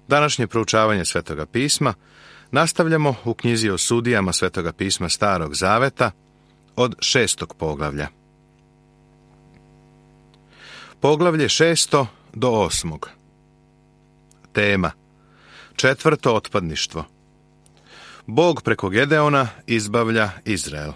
Današnje proučavanje Svetoga pisma nastavljamo u knjizi o sudijama Svetoga pisma Starog Zaveta od 6. poglavlja. Poglavlje 6. do 8. Tema: četvrto otpadništvo. Bog preko Gedeona izbavlja Izrael.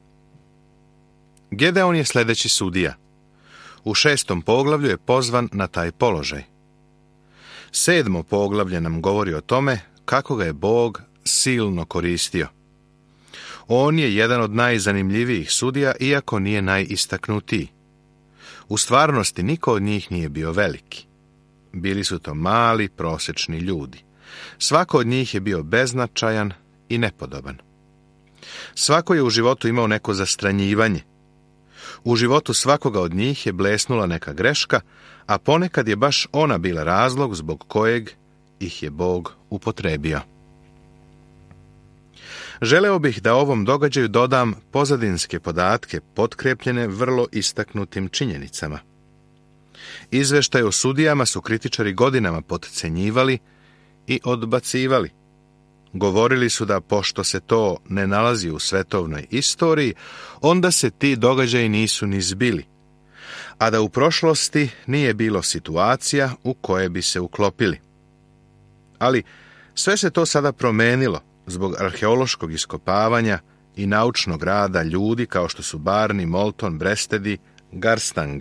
Gedeon je sljedeći sudija. U 6. poglavlju je pozvan na taj položaj. 7. poglavlje nam govori o tome kako ga je Bog silno koristio. On je jedan od najzanimljivijih sudija, iako nije najistaknutiji. U stvarnosti niko od njih nije bio veliki. Bili su to mali, prosječni ljudi. Svako od njih je bio beznačajan i nepodoban. Svako je u životu imao neko zastranjivanje. U životu svakoga od njih je blesnula neka greška, a ponekad je baš ona bila razlog zbog kojeg ih je Bog upotrebio. Želeo bih da ovom događaju dodam pozadinske podatke potkrepljene vrlo istaknutim činjenicama. Izveštaj o sudijama su kritičari godinama potcenjivali i odbacivali. Govorili su da pošto se to ne nalazi u svetovnoj istoriji, onda se ti događaji nisu ni zbili, a da u prošlosti nije bilo situacija u koje bi se uklopili. Ali sve se to sada promenilo zbog arheološkog iskopavanja i naučnog rada ljudi kao što su Barney, Moulton, Breastedi, Garstang.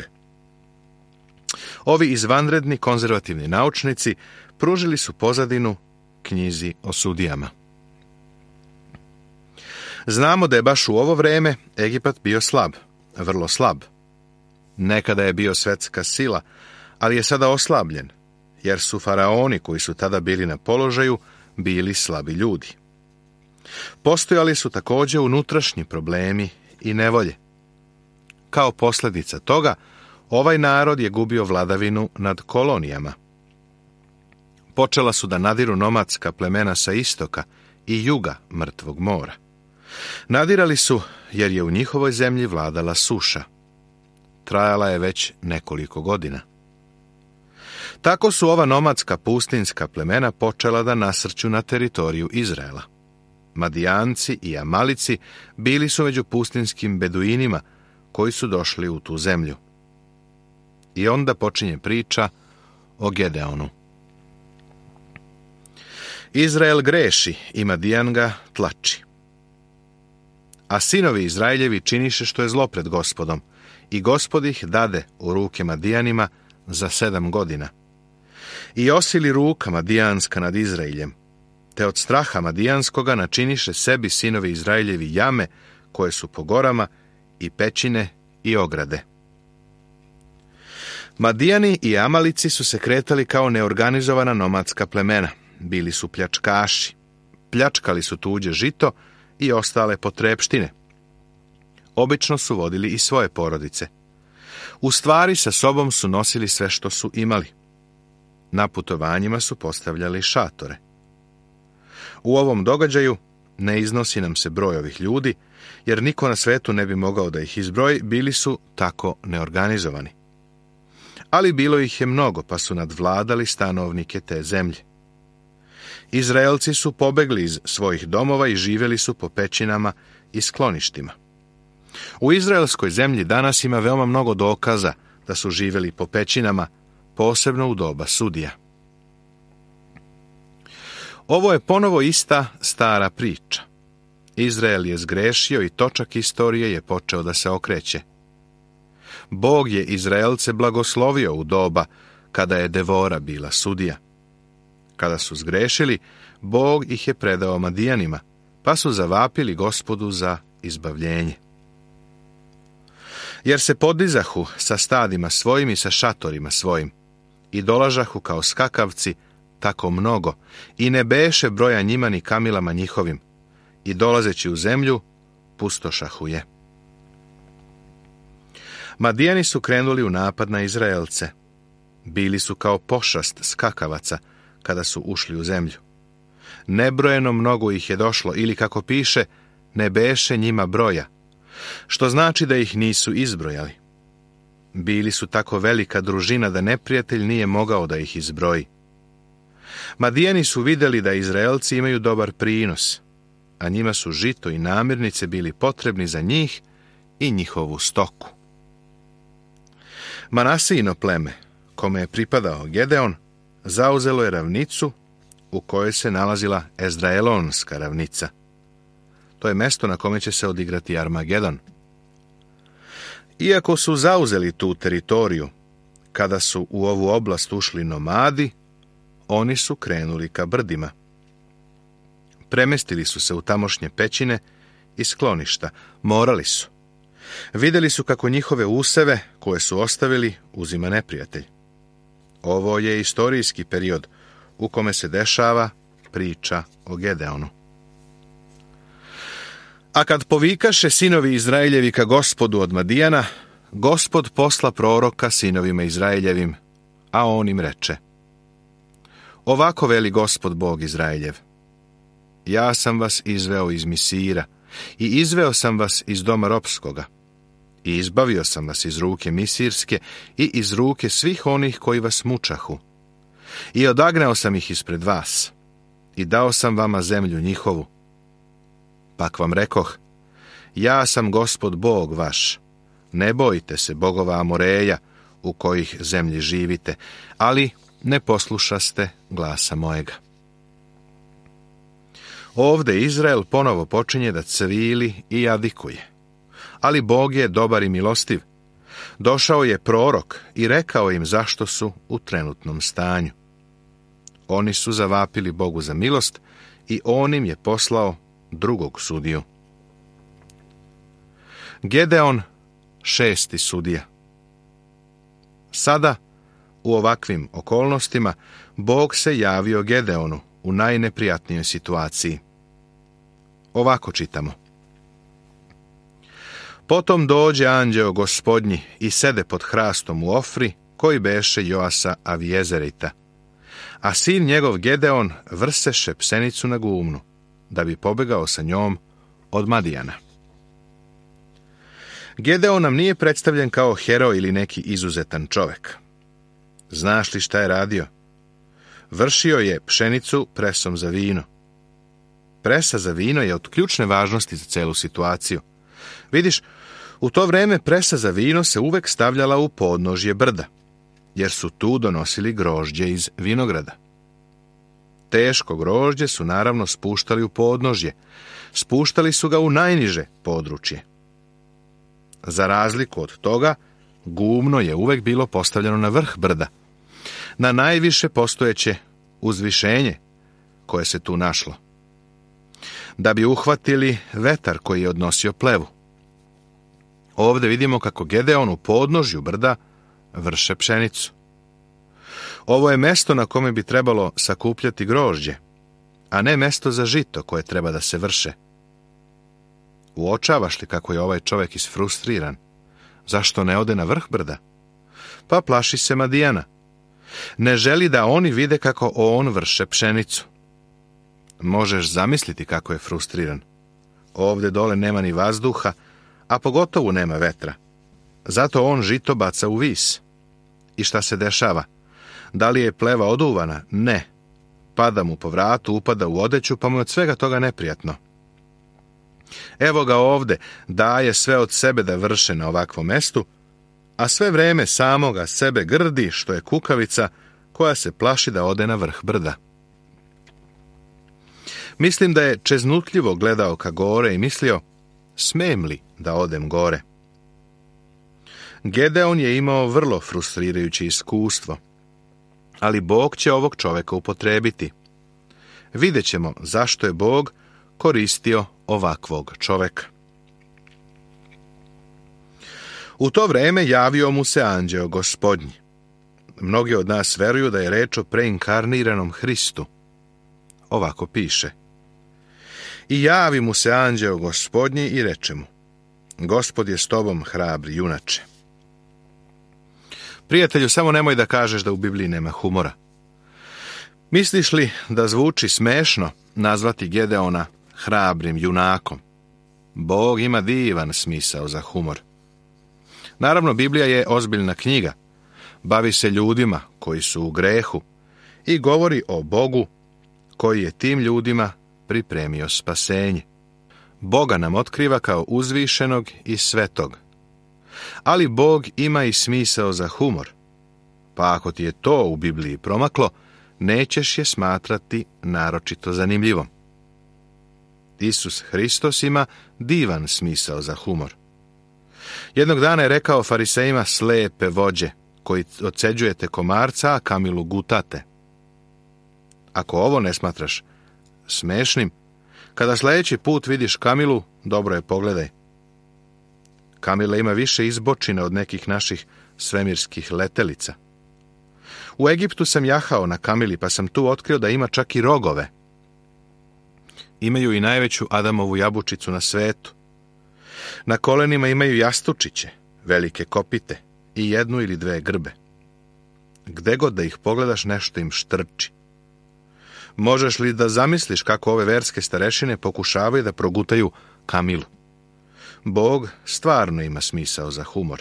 Ovi izvanredni konzervativni naučnici pružili su pozadinu knjizi o sudijama. Znamo da je baš u ovo vrijeme Egipat bio slab, vrlo slab. Nekada je bio svjetska sila, ali je sada oslabljen, jer su faraoni koji su tada bili na položaju bili slabi ljudi. Postojali su također unutrašnji problemi i nevolje. Kao posljedica toga, ovaj narod je gubio vladavinu nad kolonijama. Počela su da nadiru nomadska plemena sa istoka i juga Mrtvog mora. Nadirali su jer je u njihovoj zemlji vladala suša. Trajala je već nekoliko godina. Tako su ova nomadska pustinska plemena počela da nasrću na teritoriju Izraela. Madijanci i Amalici bili su među pustinskim beduinima koji su došli u tu zemlju. I onda počinje priča o Gedeonu. Izrael greši i Madijan ga tlači. A sinovi Izraeljevi činiše što je zlo pred Gospodom, i Gospod ih dade u ruke Madijanima za 7 godina. I osili ruka Madijanska nad Izraeljem, te od straha Madijanskoga načiniše sebi sinovi Izraeljevi jame koje su po gorama i pećine i ograde. Madijani i Amalici su se kretali kao neorganizovana nomadska plemena. Bili su pljačkaši. Pljačkali su tuđe žito i ostale potrepštine. Obično su vodili i svoje porodice. U stvari sa sobom su nosili sve što su imali. Na putovanjima su postavljali šatore. U ovom događaju ne iznosi nam se broj ovih ljudi, jer niko na svetu ne bi mogao da ih izbroji, bili su tako neorganizovani. Ali bilo ih je mnogo, pa su nadvladali stanovnike te zemlje. Izraelci su pobegli iz svojih domova i živjeli su po pećinama i skloništima. U izraelskoj zemlji danas ima veoma mnogo dokaza da su živjeli po pećinama, posebno u doba sudija. Ovo je ponovo ista stara priča. Izrael je zgrešio i točak istorije je počeo da se okreće. Bog je Izraelce blagoslovio u doba kada je Devora bila sudija. Kada su zgrešili, Bog ih je predao Madijanima, pa su zavapili Gospodu za izbavljenje. Jer se podizahu sa stadima svojim i sa šatorima svojim, i dolažahu kao skakavci tako mnogo, i ne beše broja njima ni kamilama njihovim, i dolazeći u zemlju, pustošahu je. Madijani su krenuli u napad na Izraelce. Bili su kao pošast skakavaca kada su ušli u zemlju. Nebrojeno mnogo ih je došlo, ili kako piše, ne beše njima broja, što znači da ih nisu izbrojali. Bili su tako velika družina da neprijatelj nije mogao da ih izbroji. Madijani su vidjeli da Izraelci imaju dobar prinos, a njima su žito i namirnice bili potrebni za njih i njihovu stoku. Manasijino pleme, kome je pripadao Gedeon, zauzelo je ravnicu u kojoj se nalazila Ezraelonska ravnica. To je mesto na kome će se odigrati Armagedon. Iako su zauzeli tu teritoriju, kada su u ovu oblast ušli nomadi, oni su krenuli ka brdima. Premestili su se u tamošnje pećine i skloništa. Morali su. Vidjeli su kako njihove useve, koje su ostavili, uzima neprijatelj. Ovo je istorijski period u kome se dešava priča o Gedeonu. A kad povikaše sinovi Izraeljevi ka Gospodu od Madijana, Gospod posla proroka sinovima Izraeljevim, a on im reče: Ovako veli Gospod Bog Izraeljev: Ja sam vas izveo iz Misira i izveo sam vas iz doma ropskoga i izbavio sam vas iz ruke misirske i iz ruke svih onih koji vas mučahu. I odagnao sam ih ispred vas i dao sam vama zemlju njihovu. Pak vam rekoh: Ja sam Gospod Bog vaš, ne bojte se bogova Amoreja u kojih zemlji živite, ali ne poslušaste glasa mojega. Ovde Izrael ponovo počinje da cvili i jadikuje. Ali Bog je dobar i milostiv. Došao je prorok i rekao im zašto su u trenutnom stanju. Oni su zavapili Bogu za milost i on im je poslao drugog sudiju. Gedeon, 6. sudija. Sada, u ovakvim okolnostima, Bog se javio Gedeonu u najneprijatnijoj situaciji. Ovako čitamo. Potom dođe anđeo Gospodnji i sede pod hrastom u Ofri, koji beše Joasa Avijezerita. A sin njegov Gedeon vrseše psenicu na gumnu, da bi pobegao sa njom od Madijana. Gedeon nam nije predstavljen kao heroj ili neki izuzetan čovek. Znaš li šta je radio? Vršio je pšenicu presom za vino. Presa za vino je od ključne važnosti za celu situaciju. Vidiš, u to vreme presa za vino se uvek stavljala u podnožje brda, jer su tu donosili grožđe iz vinograda. Teško grožđe su naravno spuštali u podnožje. Spuštali su ga u najniže područje. Za razliku od toga, gumno je uvek bilo postavljeno na vrh brda, na najviše postojeće uzvišenje koje se tu našlo, da bi uhvatili vetar koji je odnosio plevu. Ovdje vidimo kako Gedeon u podnožju brda vrše pšenicu. Ovo je mesto na kome bi trebalo sakupljati grožđe, a ne mesto za žito koje treba da se vrše. Uočavaš li kako je ovaj čovjek isfrustriran? Zašto ne ode na vrh brda? Pa plaši se Madijana. Ne želi da oni vide kako on vrše pšenicu. Možeš zamisliti kako je frustriran. Ovdje dole nema ni vazduha, a pogotovo nema vetra. Zato on žito baca u vis. I šta se dešava? Da li je pleva oduvana? Ne. Pada mu po vratu, upada u odeću, pa mu je od svega toga neprijatno. Evo ga ovde, daje sve od sebe da vrše na ovakvom mestu, a sve vreme samoga sebe grdi što je kukavica koja se plaši da ode na vrh brda. Mislim da je čeznutljivo gledao ka gore i mislio, smem li da odem gore? Gedeon je imao vrlo frustrirajuće iskustvo, ali Bog će ovog čoveka upotrebiti. Vidjet ćemo zašto je Bog koristio ovakvog čoveka. U to vreme javio mu se anđeo Gospodnji. Mnogi od nas veruju da je reč o preinkarniranom Hristu. Ovako piše. I javi mu se anđeo Gospodnji i reče mu: Gospod je s tobom, hrabri junače. Prijatelju, samo nemoj da kažeš da u Bibliji nema humora. Misliš li da zvuči smešno nazvati Gedeona hrabrim junakom? Bog ima divan smisao za humor. Naravno, Biblija je ozbiljna knjiga. Bavi se ljudima koji su u grehu i govori o Bogu koji je tim ljudima pripremio spasenje. Boga nam otkriva kao uzvišenog i svetog. Ali Bog ima i smisao za humor. Pa ako ti je to u Bibliji promaklo, nećeš je smatrati naročito zanimljivom. Isus Hristos ima divan smisao za humor. Jednog dana je rekao farisejima: slepe vođe, koji odseđujete komarca, a kamilu gutate. Ako ovo ne smatraš smešnim, kada sljedeći put vidiš kamilu, dobro je pogledaj. Kamila ima više izbočina od nekih naših svemirskih letelica. U Egiptu sam jahao na kamili, pa sam tu otkrio da ima čak i rogove. Imaju i najveću Adamovu jabučicu na svetu. Na kolenima imaju jastučiće, velike kopite i 1 ili 2 grbe. Gde god da ih pogledaš, nešto im štrči. Možeš li da zamisliš kako ove verske starešine pokušavaju da progutaju kamilu? Bog stvarno ima smisao za humor.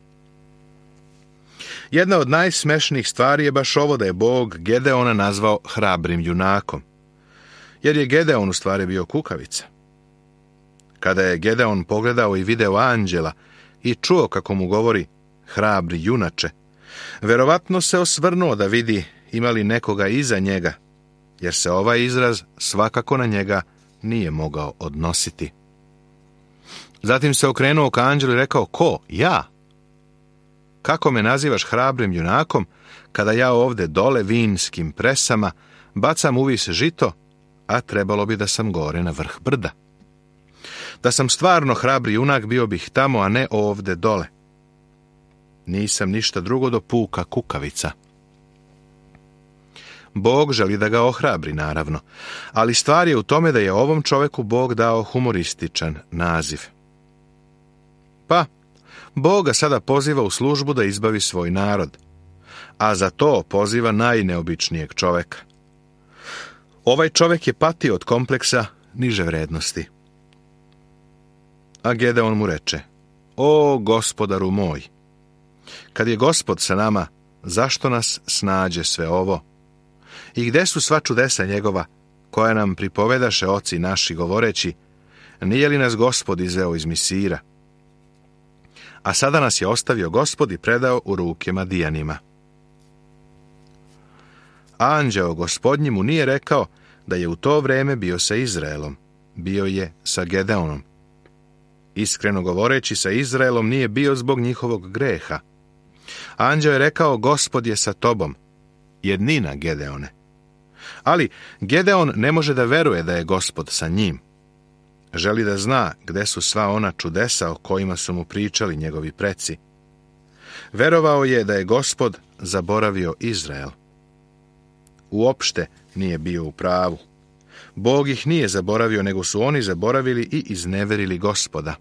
Jedna od najsmešnijih stvari je baš ovo da je Bog Gedeona nazvao hrabrim junakom. Jer je Gedeon u stvari bio kukavica. Kada je Gedeon pogledao i video anđela i čuo kako mu govori hrabri junače, verovatno se osvrnuo da vidi ima li nekoga iza njega, jer se ovaj izraz svakako na njega nije mogao odnositi. Zatim se okrenuo ka anđelu i rekao: ko? Ja? Kako me nazivaš hrabrim junakom, kada ja ovde dole vinskim presama bacam uvis žito, a trebalo bi da sam gore na vrh brda? Da sam stvarno hrabri junak, bio bih tamo, a ne ovde dole. Nisam ništa drugo do puka kukavica. Bog želi da ga ohrabri, naravno, ali stvar je u tome da je ovom čoveku Bog dao humorističan naziv. Pa, Bog ga sada poziva u službu da izbavi svoj narod, a za to poziva najneobičnijeg čoveka. Ovaj čovek je patio od kompleksa niže vrednosti. A Gedeon mu reče: o gospodaru moj, kad je Gospod sa nama, zašto nas snađe sve ovo? I gde su sva čudesa njegova, koja nam pripovedaše oci naši govoreći: nije li nas Gospod izveo iz Misira? A sada nas je ostavio Gospod i predao u ruke Madijanima. Anđeo Gospodnji mu nije rekao da je u to vreme bio sa Izraelom, bio je sa Gedeonom. Iskreno govoreći, sa Izraelom nije bio zbog njihovog greha. Anđeo je rekao: Gospod je sa tobom, jednina Gedeone. Ali Gedeon ne može da veruje da je Gospod sa njim. Želi da zna gde su sva ona čudesa o kojima su mu pričali njegovi preci. Verovao je da je Gospod zaboravio Izrael. Uopšte nije bio u pravu. Bog ih nije zaboravio, nego su oni zaboravili i izneverili Gospoda.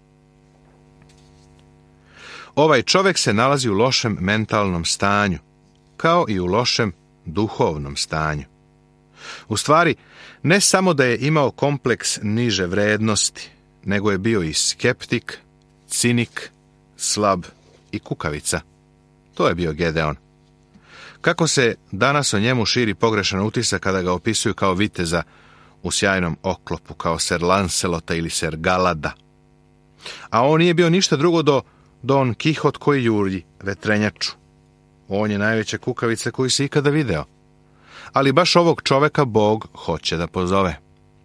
Ovaj čovjek se nalazi u lošem mentalnom stanju, kao i u lošem duhovnom stanju. U stvari, ne samo da je imao kompleks niže vrednosti, nego je bio i skeptik, cinik, slab i kukavica. To je bio Gedeon. Kako se danas o njemu širi pogrešan utisak kada ga opisuju kao viteza u sjajnom oklopu, kao ser Lancelota ili ser Galada. A on nije bio ništa drugo do Don Kihot koji juri vetrenjaču. On je najveća kukavica koju se ikada video. Ali baš ovog čoveka Bog hoće da pozove.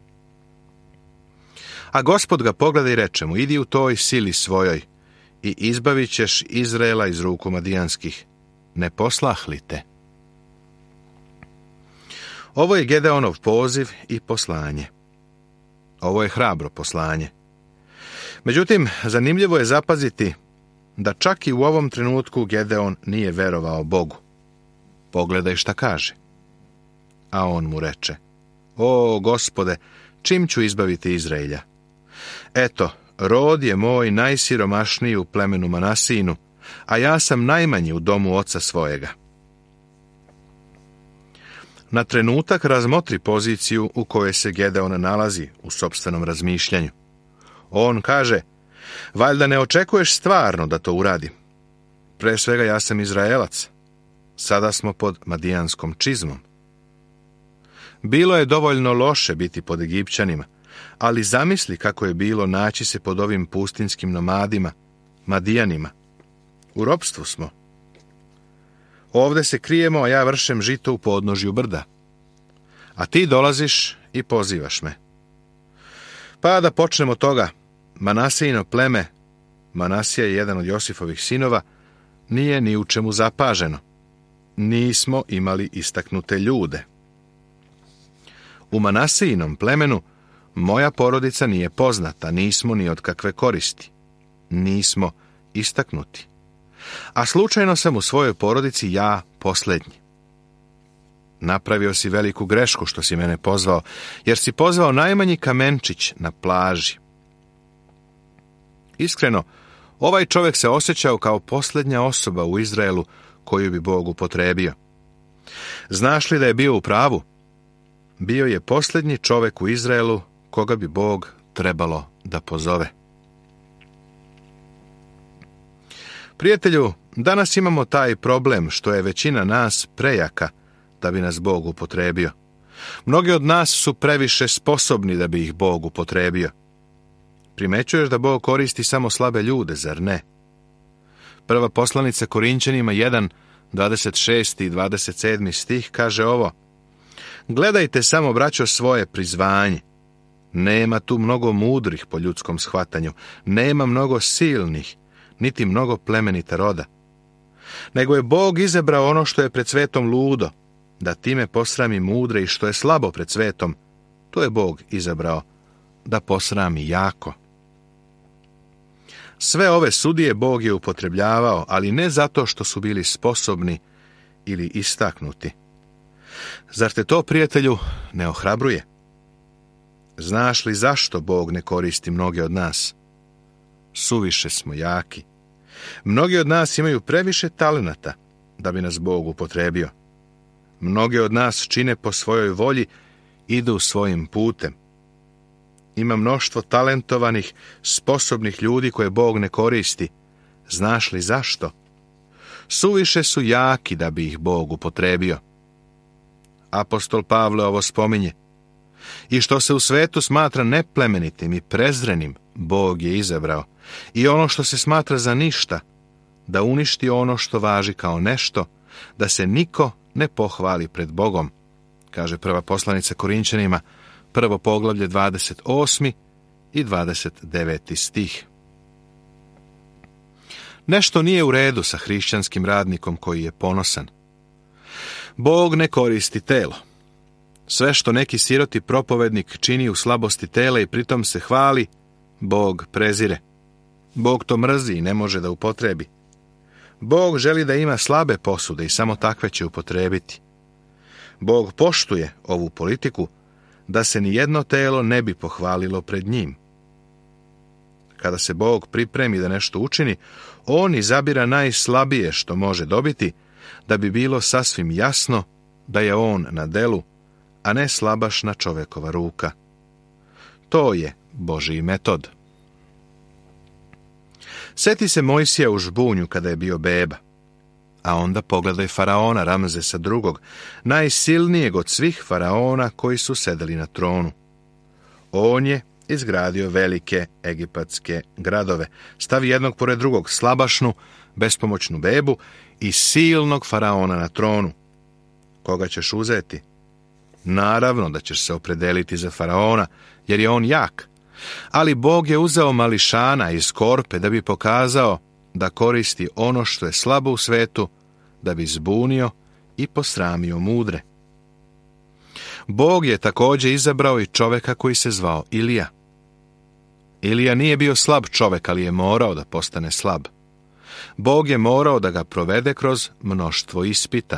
A Gospod ga pogleda i reče mu: idi u toj sili svojoj i izbavit ćeš Izraela iz ruku Madijanskih. Ne poslah li te? Ovo je Gedeonov poziv i poslanje. Ovo je hrabro poslanje. Međutim, zanimljivo je zapaziti da čak i u ovom trenutku Gedeon nije verovao Bogu. Pogledaj šta kaže. A on mu reče: o Gospode, čim ću izbaviti Izraelja? Eto, rod je moj najsiromašniji u plemenu Manasijinu, a ja sam najmanji u domu oca svojega. Na trenutak razmotri poziciju u kojoj se Gedeon nalazi u sopstvenom razmišljanju. On kaže: valjda ne očekuješ stvarno da to uradim. Pre svega, ja sam Izraelac. sada smo pod madijanskom čizmom. Bilo je dovoljno loše biti pod Egipćanima, ali zamisli kako je bilo naći se pod ovim pustinskim nomadima, Madijanima. U ropstvu smo. Ovdje se krijemo, a ja vršem žito u podnožju brda. A ti dolaziš i pozivaš me. Pa da počnemo od toga. Manasijino pleme, Manasija je jedan od Josifovih sinova, nije ni u čemu zapaženo. Nismo imali istaknute ljude. U Manasijinom plemenu moja porodica nije poznata, nismo ni od kakve koristi. Nismo istaknuti. A slučajno sam u svojoj porodici ja posljednji. Napravio si veliku grešku što si mene pozvao, jer si pozvao najmanji kamenčić na plaži. Iskreno, ovaj čovjek se osjećao kao posljednja osoba u Izraelu koju bi Bog upotrebio. Znaš li da je bio u pravu? Bio je posljednji čovjek u Izraelu koga bi Bog trebalo da pozove. Prijatelju, danas imamo taj problem što je većina nas prejaka da bi nas Bog upotrebio. Mnogi od nas su previše sposobni da bi ih Bog upotrebio. Primećuješ da Bog koristi samo slabe ljude, zar ne? Prva poslanica Korinćanima 1, 26. i 27. stih kaže ovo: Gledajte samo, braćo, svoje prizvanje. Nema tu mnogo mudrih po ljudskom shvatanju, nema mnogo silnih, niti mnogo plemenita roda. Nego je Bog izabrao ono što je pred svetom ludo, da time posrami mudre, i što je slabo pred svetom, to je Bog izabrao da posrami jako. Sve ove sudije Bog je upotrebljavao, ali ne zato što su bili sposobni ili istaknuti. Zar te to, prijatelju, ne ohrabruje? Znaš li zašto Bog ne koristi mnoge od nas? Suviše smo jaki. Mnogi od nas imaju previše talenata da bi nas Bog upotrebio. Mnogi od nas čine po svojoj volji, idu svojim putem. Ima mnoštvo talentovanih, sposobnih ljudi koje Bog ne koristi. Znaš li zašto? Suviše su jaki da bi ih Bog upotrebio. Apostol Pavle ovo spominje. I što se u svetu smatra neplemenitim i prezrenim, Bog je izabrao. I ono što se smatra za ništa, da uništi ono što važi kao nešto, da se niko ne pohvali pred Bogom, kaže prva poslanica Korinćanima, 1. poglavlje 28. i 29. stih. Nešto nije u redu sa hrišćanskim radnikom koji je ponosan. Bog ne koristi telo. Sve što neki siroti propovednik čini u slabosti tela i pritom se hvali, Bog prezire. Bog to mrzi i ne može da upotrebi. Bog želi da ima slabe posude i samo takve će upotrebiti. Bog poštuje ovu politiku da se ni jedno telo ne bi pohvalilo pred njim. Kada se Bog pripremi da nešto učini, on izabira najslabije što može dobiti, da bi bilo sasvim jasno da je on na delu, a ne slabašna čovekova ruka. To je Božji metod. Sjeti se Mojsija u žbunju kada je bio beba, a onda pogledaj faraona Ramzesa II, najsilnijeg od svih faraona koji su sedeli na tronu. On je izgradio velike egipatske gradove, stavi jednog pored drugog slabašnu, bespomoćnu bebu i silnog faraona na tronu. Koga ćeš uzeti? Naravno da ćeš se opredeliti za faraona, jer je on jak. Ali Bog je uzeo mališana iz korpe da bi pokazao da koristi ono što je slabo u svetu, da bi zbunio i posramio mudre. Bog je također izabrao i čoveka koji se zvao Ilija. Ilija nije bio slab čovek, ali je morao da postane slab. Bog je morao da ga provede kroz mnoštvo ispita.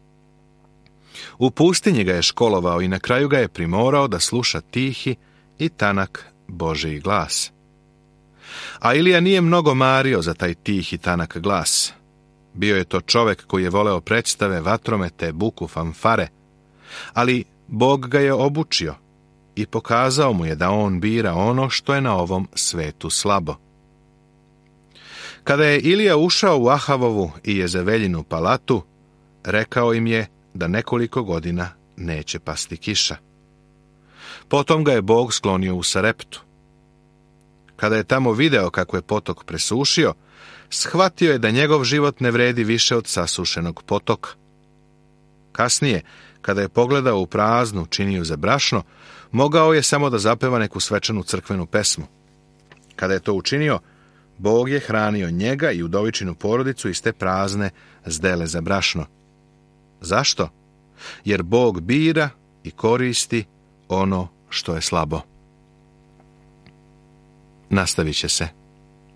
U pustinji ga je školovao i na kraju ga je primorao da sluša tihi i tanak Božji glas. A Ilija nije mnogo mario za taj tih i tanak glas. Bio je to čovek koji je voleo predstave, vatromete, buku, fanfare, ali Bog ga je obučio i pokazao mu je da on bira ono što je na ovom svetu slabo. Kada je Ilija ušao u Ahavovu i Jezeveljinu palatu, rekao im je da nekoliko godina neće pasti kiša. Potom ga je Bog sklonio u Sareptu. Kada je tamo video kako je potok presušio, shvatio je da njegov život ne vredi više od sasušenog potoka. Kasnije, kada je pogledao u praznu činiju za brašno, mogao je samo da zapeva neku svečanu crkvenu pesmu. Kada je to učinio, Bog je hranio njega i udovičinu porodicu iz te prazne zdele za brašno. Zašto? Jer Bog bira i koristi ono što je slabo. Nastavit će se.